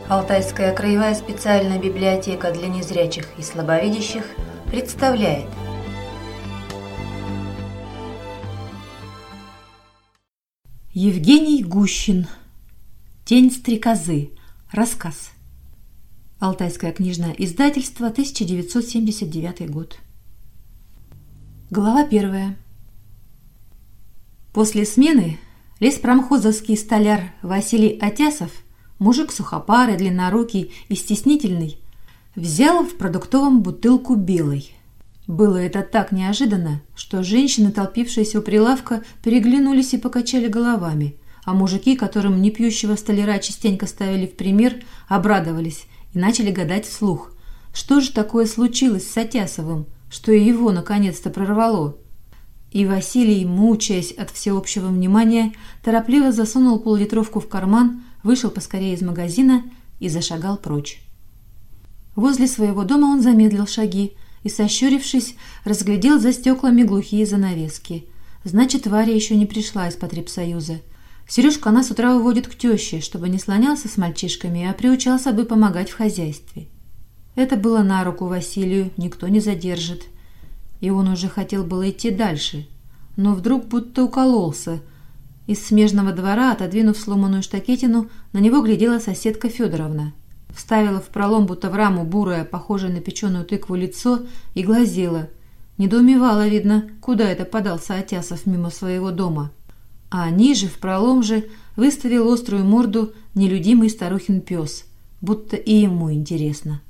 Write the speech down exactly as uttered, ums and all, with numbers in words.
Алтайская краевая специальная библиотека для незрячих и слабовидящих представляет Евгений Гущин. Тень стрекозы. Рассказ. Алтайское книжное издательство, тысяча девятьсот семьдесят девятый год. Глава первая. После смены леспромхозовский столяр Василий Атясов, мужик сухопарый, длиннорукий и стеснительный, взял в продуктовом бутылку белой. Было это так неожиданно, что женщины, толпившиеся у прилавка, переглянулись и покачали головами, а мужики, которым непьющего столяра частенько ставили в пример, обрадовались и начали гадать вслух, что же такое случилось с Атясовым, что и его наконец-то прорвало. И Василий, мучаясь от всеобщего внимания, торопливо засунул поллитровку в карман, вышел поскорее из магазина и зашагал прочь. Возле своего дома он замедлил шаги и, сощурившись, разглядел за стеклами глухие занавески. Значит, Варя еще не пришла из потребсоюза. Сережку она с утра уводит к теще, чтобы не слонялся с мальчишками, а приучался бы помогать в хозяйстве. Это было на руку Василию, никто не задержит. И он уже хотел было идти дальше, но вдруг будто укололся. Из смежного двора, отодвинув сломанную штакетину, на него глядела соседка Федоровна. Вставила в пролом, будто в раму, бурое, похожее на печеную тыкву лицо и глазела. Недоумевала, видно, куда это подался Атясов мимо своего дома. А ниже, в пролом же, выставил острую морду нелюдимый старухин пес, будто и ему интересно.